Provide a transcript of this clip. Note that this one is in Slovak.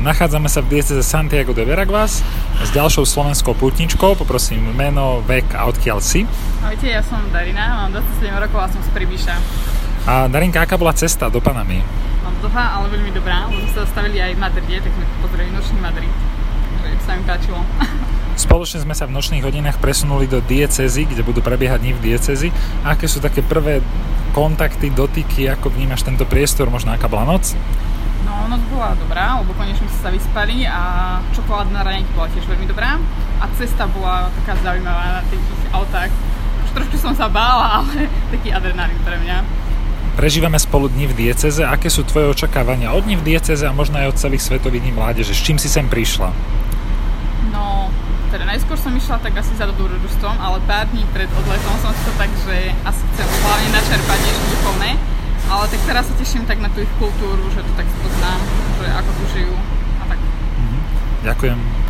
Nachádzame sa v diecéze Santiago de Veraguas s ďalšou slovenskou pútničkou. Poprosím meno, vek a odkiaľ si. Ahojte, ja som Darina, mám 27 rokov a som z Pribiša. A Darinka, aká bola cesta do Panamy? Dlhá, ale veľmi dobrá, lebo sme sa zastavili aj v Madride, tak sme pozreli nočný Madrid, takže sa mi páčilo. Spoločne sme sa v nočných hodinách presunuli do diecézy, kde budú prebiehať dni v diecézi. A aké sú také prvé kontakty, dotyky, ako vnímaš tento priestor, možno aká bola noc? No, noc bola dobrá, lebo konečne sme sa vyspali a čokoládna raňajka bola tiež veľmi dobrá. A cesta bola taká zaujímavá na tých autách. Už trošku som sa bála, ale taký adrenalín pre mňa. Prežívame spolu dni v diecéze. Aké sú tvoje očakávania od dní v diecéze a možno aj od celých svetových dní mládeže? S čím si sem prišla? No, teda najskôr som išla tak asi za dobrodružstvom, ale pár dní pred odletom som si to tak, že asi chcem hlavne načerpať niečo duchovné. Ale tak teraz sa teším tak na tú ich kultúru, že to tak spoznám, že ako tu žijú a tak. Ďakujem.